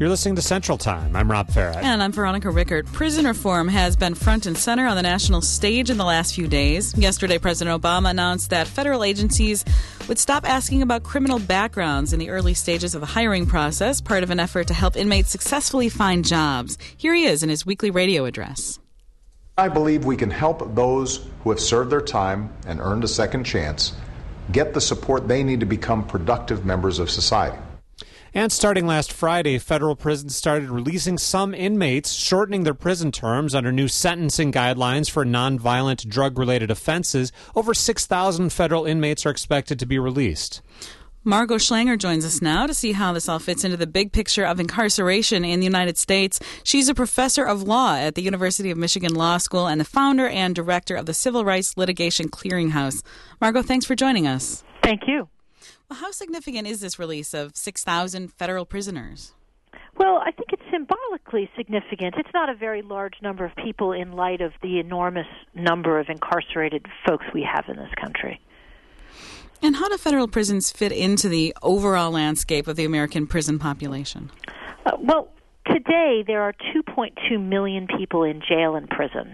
You're listening to Central Time. I'm Rob Farrett. And I'm Veronica Rickert. Prison reform has been front and center on the national stage in the last few days. Yesterday, President Obama announced that federal agencies would stop asking about criminal backgrounds in the early stages of the hiring process, part of an effort to help inmates successfully find jobs. Here he is in his weekly radio address. I believe we can help those who have served their time and earned a second chance get the support they need to become productive members of society. And starting last Friday, federal prisons started releasing some inmates, shortening their prison terms under new sentencing guidelines for nonviolent drug-related offenses. Over 6,000 federal inmates are expected to be released. Margot Schlanger joins us now to see how this all fits into the big picture of incarceration in the United States. She's a professor of law at the University of Michigan Law School and the founder and director of the Civil Rights Litigation Clearinghouse. Margot, thanks for joining us. Thank you. Well, how significant is this release of 6,000 federal prisoners? Well, I think it's symbolically significant. It's not a very large number of people in light of the enormous number of incarcerated folks we have in this country. And how do federal prisons fit into the overall landscape of the American prison population? Well, today there are 2.2 million people in jail and prison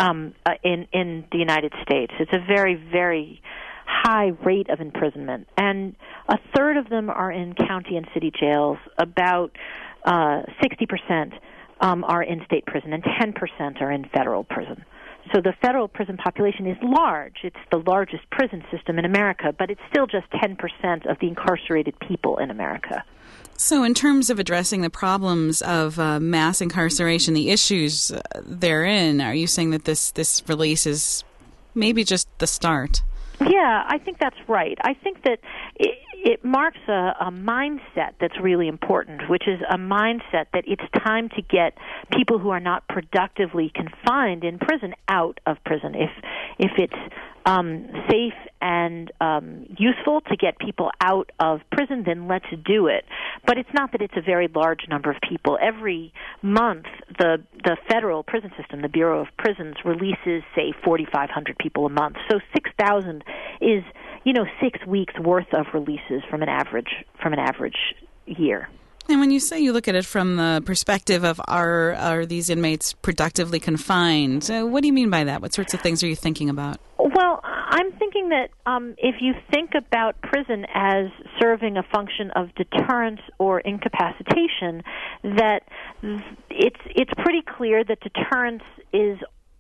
in the United States. It's a very, very high rate of imprisonment, and a third of them are in county and city jails. About 60% are in state prison, and 10% are in federal prison. So the federal prison population is large. It's the largest prison system in America, but it's still just 10% of the incarcerated people in America. So in terms of addressing the problems of mass incarceration, the issues therein, are you saying that this release is maybe just the start? Yeah, I think that's right. I think that it marks a mindset that's really important, which is a mindset that it's time to get people who are not productively confined in prison out of prison. If it's safe and useful to get people out of prison, then let's do it. But it's not that it's a very large number of people. Every month, the federal prison system, the Bureau of Prisons, releases, say, 4,500 people a month. So 6,000 is, 6 weeks worth of releases from an average year. And when you say you look at it from the perspective of are these inmates productively confined, what do you mean by that? What sorts of things are you thinking about? Well, I'm thinking that if you think about prison as serving a function of deterrence or incapacitation, that it's pretty clear that deterrence is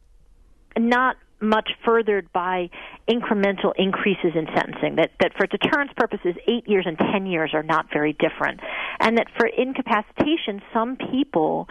not much furthered by incremental increases in sentencing, that for deterrence purposes, 8 years and 10 years are not very different, and that for incapacitation, some people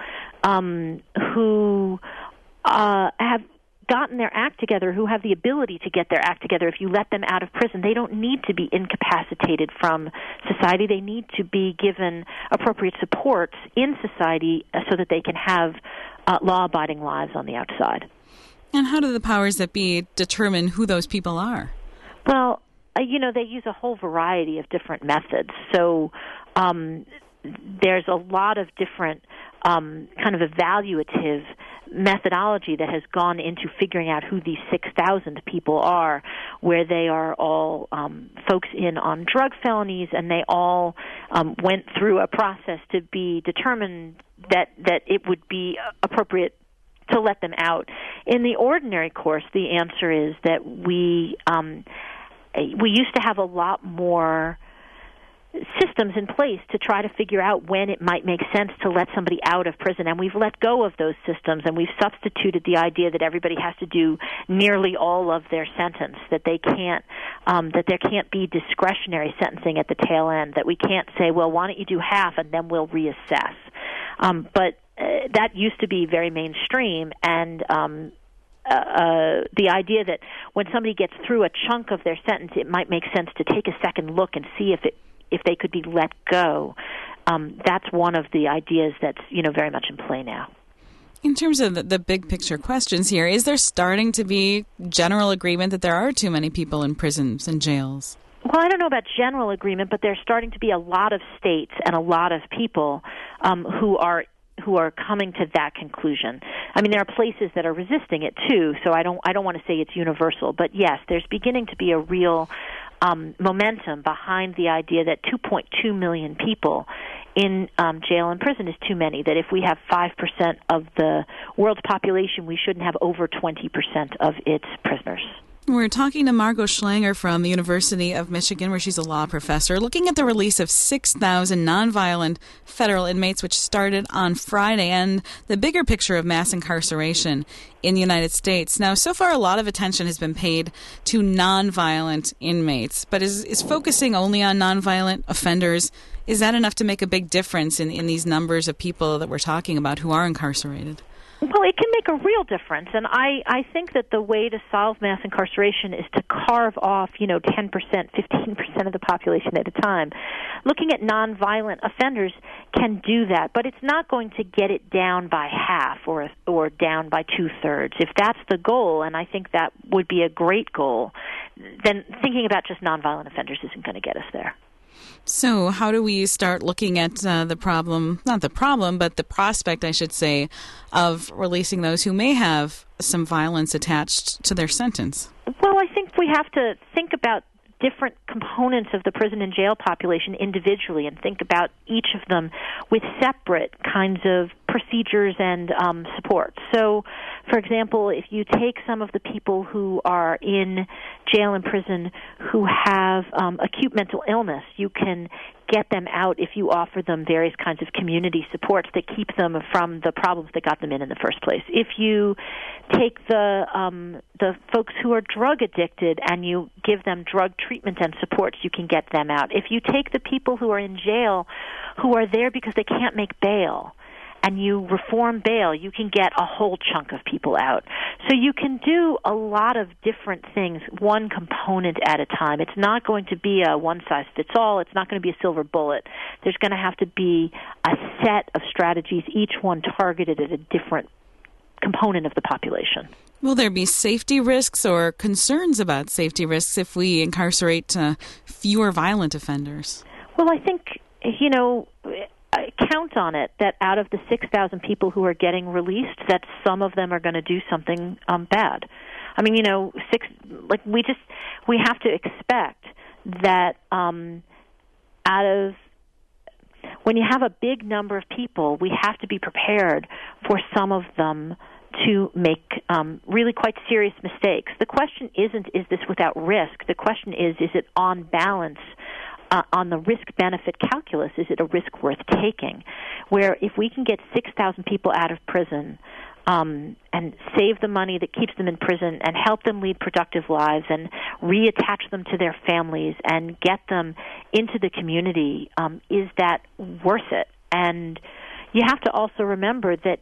who have gotten their act together, who have the ability to get their act together, if you let them out of prison, they don't need to be incapacitated from society. They need to be given appropriate supports in society so that they can have law-abiding lives on the outside. And how do the powers that be determine who those people are? Well, they use a whole variety of different methods. So there's a lot of different kind of evaluative methodology that has gone into figuring out who these 6,000 people are, where they are all folks in on drug felonies, and they all went through a process to be determined that it would be appropriate to let them out. In the ordinary course, the answer is that we used to have a lot more systems in place to try to figure out when it might make sense to let somebody out of prison, and we've let go of those systems, and we've substituted the idea that everybody has to do nearly all of their sentence, that they can't that there can't be discretionary sentencing at the tail end, that we can't say, well, why don't you do half and then we'll reassess. But that used to be very mainstream, and the idea that when somebody gets through a chunk of their sentence, it might make sense to take a second look and see if they could be let go. That's one of the ideas that's very much in play now. In terms of the big picture questions here, is there starting to be general agreement that there are too many people in prisons and jails? Well, I don't know about general agreement, but there's starting to be a lot of states and a lot of people who are coming to that conclusion. I mean, there are places that are resisting it too, so I don't want to say it's universal, but yes, there's beginning to be a real momentum behind the idea that 2.2 million people in jail and prison is too many, that if we have 5% of the world's population, we shouldn't have over 20% of its prisoners. We're talking to Margot Schlanger from the University of Michigan, where she's a law professor, looking at the release of 6,000 nonviolent federal inmates, which started on Friday, and the bigger picture of mass incarceration in the United States. Now, so far, a lot of attention has been paid to nonviolent inmates, but is focusing only on nonviolent offenders, is that enough to make a big difference in these numbers of people that we're talking about who are incarcerated? Well, it can make a real difference, and I think that the way to solve mass incarceration is to carve off, 10%, 15% of the population at a time. Looking at nonviolent offenders can do that, but it's not going to get it down by half or down by 2/3. If that's the goal, and I think that would be a great goal, then thinking about just nonviolent offenders isn't going to get us there. So how do we start looking at the problem, not the problem, but the prospect, I should say, of releasing those who may have some violence attached to their sentence? Well, I think we have to think about different components of the prison and jail population individually and think about each of them with separate kinds of procedures and support. So, for example, if you take some of the people who are in jail and prison who have acute mental illness, you can get them out if you offer them various kinds of community supports that keep them from the problems that got them in the first place. If you take the folks who are drug addicted and you give them drug treatment and supports, you can get them out. If you take the people who are in jail who are there because they can't make bail, and you reform bail, you can get a whole chunk of people out. So you can do a lot of different things, one component at a time. It's not going to be a one-size-fits-all. It's not going to be a silver bullet. There's going to have to be a set of strategies, each one targeted at a different component of the population. Will there be safety risks or concerns about safety risks if we incarcerate fewer violent offenders? Well, I think, count on it that out of the 6,000 people who are getting released, that some of them are going to do something bad. I mean, we have to expect that when you have a big number of people, we have to be prepared for some of them to make really quite serious mistakes. The question isn't, is this without risk? The question is it on balance? On the risk-benefit calculus, is it a risk worth taking? Where if we can get 6,000 people out of prison and save the money that keeps them in prison and help them lead productive lives and reattach them to their families and get them into the community, is that worth it? And you have to also remember that,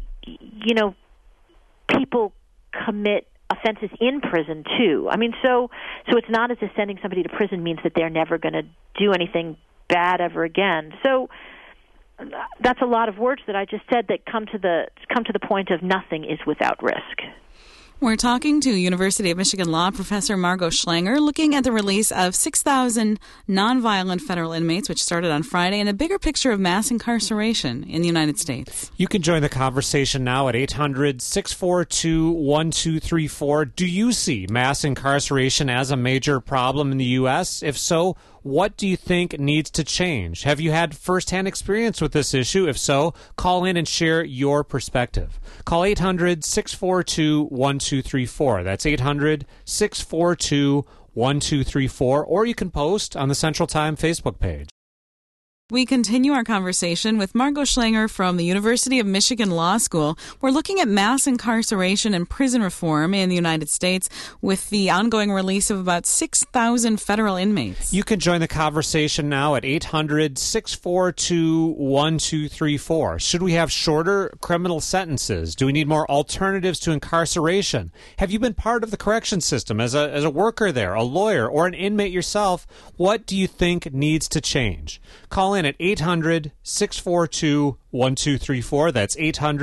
people commit offenses in prison too. I mean, so it's not as if sending somebody to prison means that they're never going to do anything bad ever again. So that's a lot of words that I just said that come to the point of nothing is without risk. We're talking to University of Michigan law professor Margot Schlanger, looking at the release of 6,000 nonviolent federal inmates, which started on Friday, and a bigger picture of mass incarceration in the United States. You can join the conversation now at 800-642-1234. Do you see mass incarceration as a major problem in the U.S.? If so, what do you think needs to change? Have you had firsthand experience with this issue? If so, call in and share your perspective. Call 800-642-1234. That's 800-642-1234. Or you can post on the Central Time Facebook page. We continue our conversation with Margot Schlanger from the University of Michigan Law School. We're looking at mass incarceration and prison reform in the United States with the ongoing release of about 6,000 federal inmates. You can join the conversation now at 800-642-1234. Should we have shorter criminal sentences? Do we need more alternatives to incarceration? Have you been part of the correction system as a worker there, a lawyer, or an inmate yourself? What do you think needs to change? Call in at 800-642-1234. That's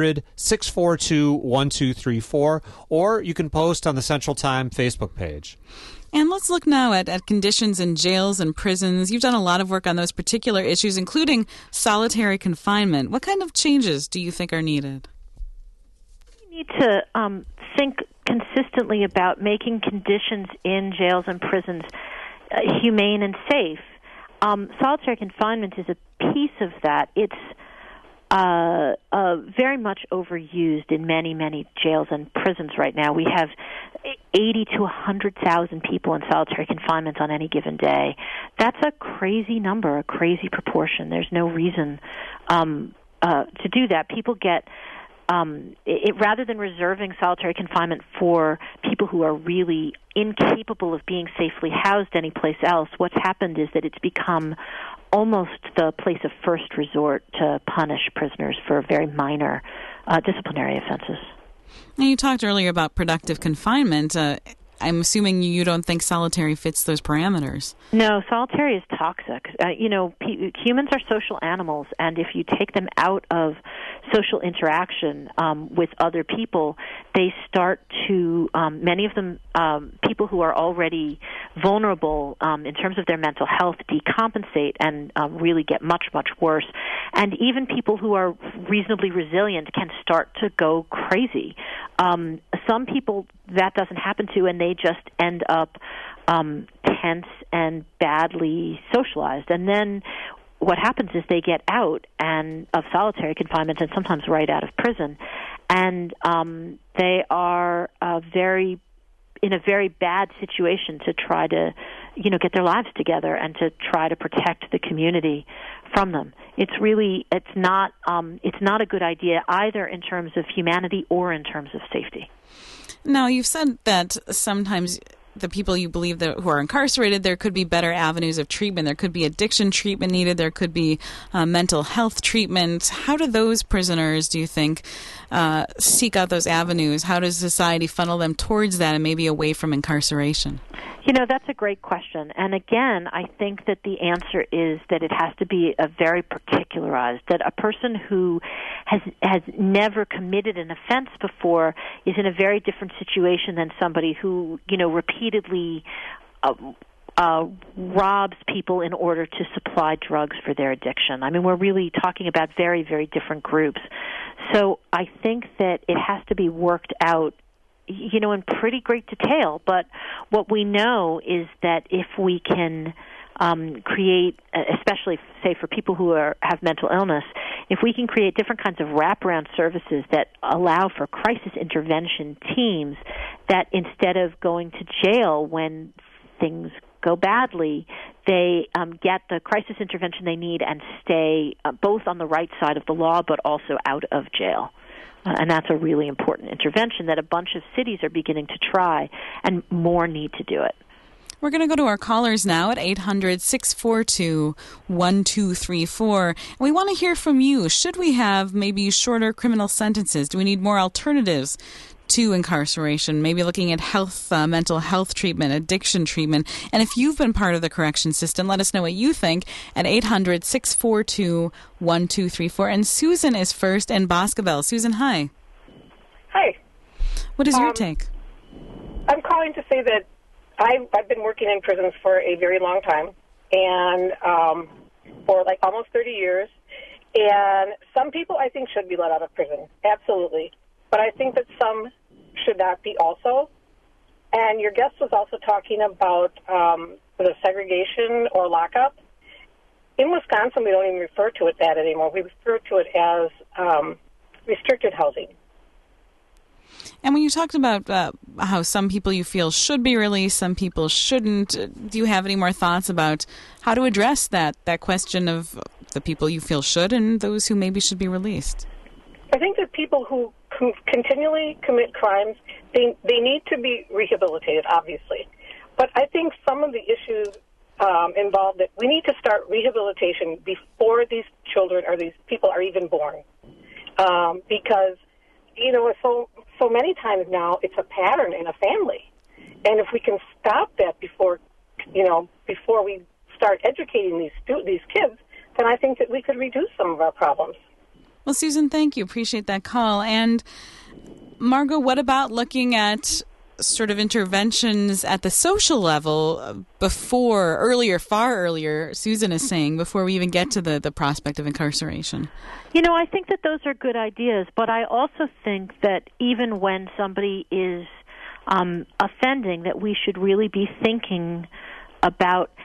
800-642-1234. Or you can post on the Central Time Facebook page. And let's look now at conditions in jails and prisons. You've done a lot of work on those particular issues, including solitary confinement. What kind of changes do you think are needed? We need to think consistently about making conditions in jails and prisons humane and safe. solitary confinement is a piece of that. It's very much overused in many, many jails and prisons right now. We have 80 to 100,000 people in solitary confinement on any given day. That's a crazy number, a crazy proportion. There's no reason to do that. People get rather than reserving solitary confinement for people who are really incapable of being safely housed anyplace else, what's happened is that it's become almost the place of first resort to punish prisoners for very minor disciplinary offenses. Now, you talked earlier about productive confinement. I'm assuming you don't think solitary fits those parameters. No, solitary is toxic. Humans are social animals, and if you take them out of social interaction with other people, they start to, many of them, people who are already vulnerable in terms of their mental health, decompensate and really get much, much worse. And even people who are reasonably resilient can start to go crazy. Some people that doesn't happen to, and they just end up tense and badly socialized. And then what happens is they get out of solitary confinement and sometimes right out of prison, and they are in a very bad situation to try to, get their lives together and to try to protect the community from them. It's not a good idea either in terms of humanity or in terms of safety. Now, you've said that sometimes the people you believe who are incarcerated, there could be better avenues of treatment. There could be addiction treatment needed. There could be mental health treatment. How do those prisoners, do you think, seek out those avenues? How does society funnel them towards that and maybe away from incarceration? That's a great question. And again, I think that the answer is that it has to be a very particularized, that a person who has never committed an offense before is in a very different situation than somebody who, repeatedly robs people in order to supply drugs for their addiction. I mean, we're really talking about very, very different groups. So I think that it has to be worked out in pretty great detail. But what we know is that if we can create, especially, say, for people who have mental illness, if we can create different kinds of wraparound services that allow for crisis intervention teams that instead of going to jail when things go badly, they get the crisis intervention they need and stay both on the right side of the law but also out of jail. And that's a really important intervention that a bunch of cities are beginning to try, and more need to do it. We're going to go to our callers now at 800-642-1234. And we want to hear from you. Should we have maybe shorter criminal sentences? Do we need more alternatives to incarceration, maybe looking at health, mental health treatment, addiction treatment? And if you've been part of the correction system, let us know what you think at 800-642-1234. And Susan is first in Boscobel. Susan, hi. Hi. What is your take? I'm calling to say that I've been working in prisons for a very long time, and for like almost 30 years. And some people I think should be let out of prison, absolutely. But I think that some should not be also. And your guest was also talking about the segregation or lockup. In Wisconsin, we don't even refer to it that anymore. We refer to it as restricted housing. And when you talked about how some people you feel should be released, some people shouldn't, do you have any more thoughts about how to address that question of the people you feel should and those who maybe should be released? I think that people who continually commit crimes, they need to be rehabilitated, obviously. But I think some of the issues involve that we need to start rehabilitation before these children or these people are even born. Because, so many times now it's a pattern in a family. And if we can stop that before we start educating these kids, then I think that we could reduce some of our problems. Well, Susan, thank you. Appreciate that call. And Margot, what about looking at sort of interventions at the social level far earlier, Susan is saying, before we even get to the prospect of incarceration? I think that those are good ideas, but I also think that even when somebody is offending, that we should really be thinking about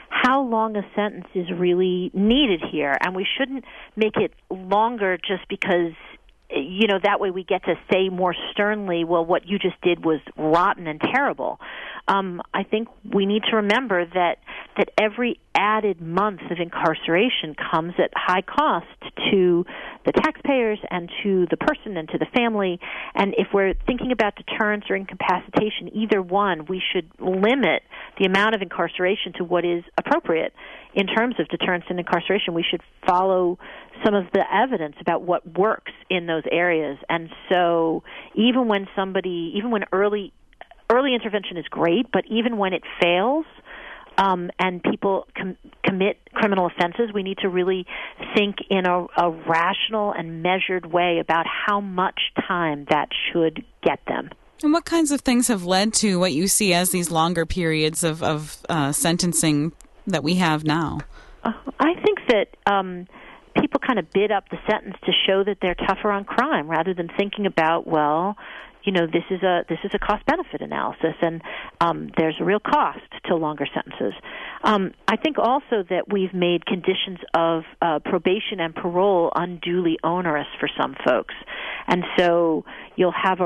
how long a sentence is really needed here, and we shouldn't make it longer just because, that way we get to say more sternly, well, what you just did was rotten and terrible. I think we need to remember that every added month of incarceration comes at high cost to the taxpayers and to the person and to the family. And if we're thinking about deterrence or incapacitation, either one, we should limit the amount of incarceration to what is appropriate. In terms of deterrence and incarceration, we should follow some of the evidence about what works in those areas. And so even when early intervention is great, but even when it fails, and people commit criminal offenses, we need to really think in a rational and measured way about how much time that should get them. And what kinds of things have led to what you see as these longer periods of sentencing that we have now? I think that people kind of bid up the sentence to show that they're tougher on crime rather than thinking about, this is a cost-benefit analysis, and there's a real cost to longer sentences. I think also that we've made conditions of probation and parole unduly onerous for some folks, and so you'll have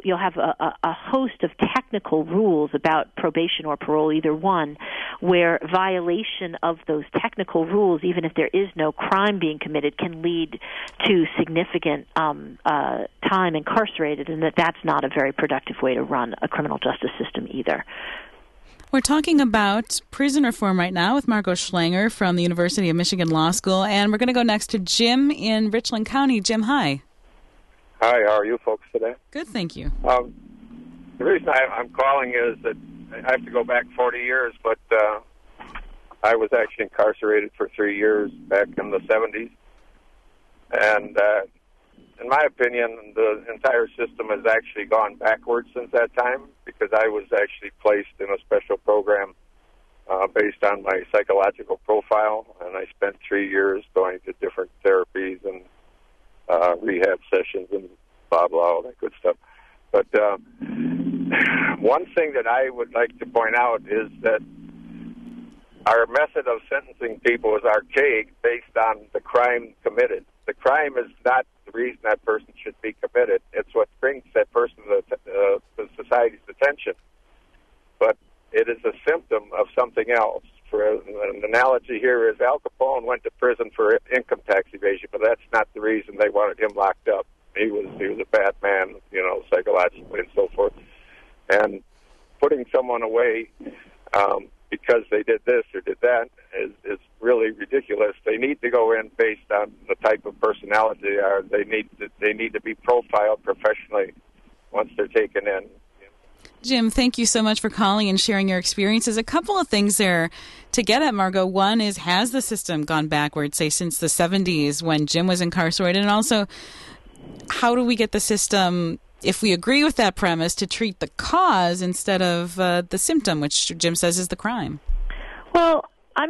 a host of technical rules about probation or parole, either one, where violation of those technical rules, even if there is no crime being committed, can lead to significant time incarcerated, and that's not a very productive way to run a criminal justice system either. We're talking about prison reform right now with Margot Schlanger from the University of Michigan Law School, and we're going to go next to Jim in Richland County. Jim, hi. Hi, how are you folks today? Good, thank you. The reason I'm calling is that I have to go back 40 years, but I was actually incarcerated for 3 years back in the 70s. And in my opinion, the entire system has actually gone backwards since that time, because I was actually placed in a special program based on my psychological profile, and I spent 3 years going to different therapies and rehab sessions and blah, blah, all that good stuff. But one thing that I would like to point out is that our method of sentencing people is archaic based on the crime committed. The crime is not the reason that person should be committed. It's what brings that person to society's attention. But it is a symptom of something else. For an analogy here is Al Capone went to prison for income tax evasion, but that's not the reason they wanted him locked up. He was a bad man, psychologically and so forth. And putting someone away because they did this or did that is really ridiculous. They need to go in based on the type of personality they are. They need to be profiled professionally once they're taken in. Jim, thank you so much for calling and sharing your experiences. A couple of things there to get at, Margot. One is, has the system gone backwards, say, since the 70s when Jim was incarcerated? And also, how do we get the system, if we agree with that premise, to treat the cause instead of the symptom, which Jim says is the crime? Well,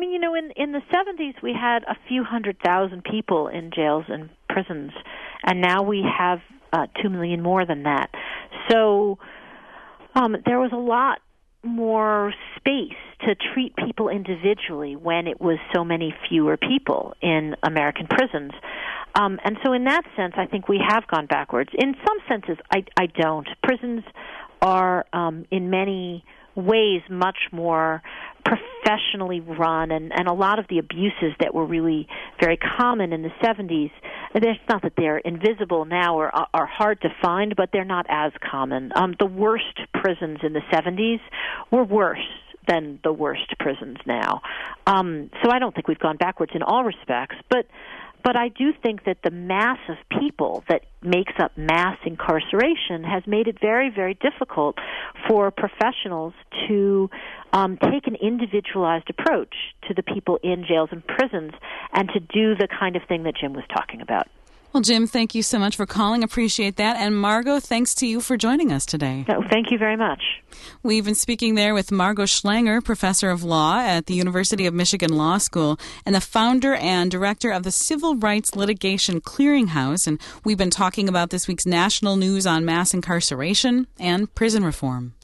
in the 70s we had a few 100,000 people in jails and prisons, and now we have 2 million more than that. So there was a lot more space to treat people individually when it was so many fewer people in American prisons. And so in that sense, I think we have gone backwards. In some senses, I don't. Prisons are, in many ways, much more professionally run, and a lot of the abuses that were really very common in the 70s, it's not that they're invisible now or are hard to find, but they're not as common. The worst prisons in the 70s were worse than the worst prisons now. So I don't think we've gone backwards in all respects, but I do think that the mass of people that makes up mass incarceration has made it very, very difficult for professionals to take an individualized approach to the people in jails and prisons and to do the kind of thing that Jim was talking about. Well, Jim, thank you so much for calling. Appreciate that. And Margot, thanks to you for joining us today. No, thank you very much. We've been speaking there with Margot Schlanger, professor of law at the University of Michigan Law School and the founder and director of the Civil Rights Litigation Clearinghouse. And we've been talking about this week's national news on mass incarceration and prison reform.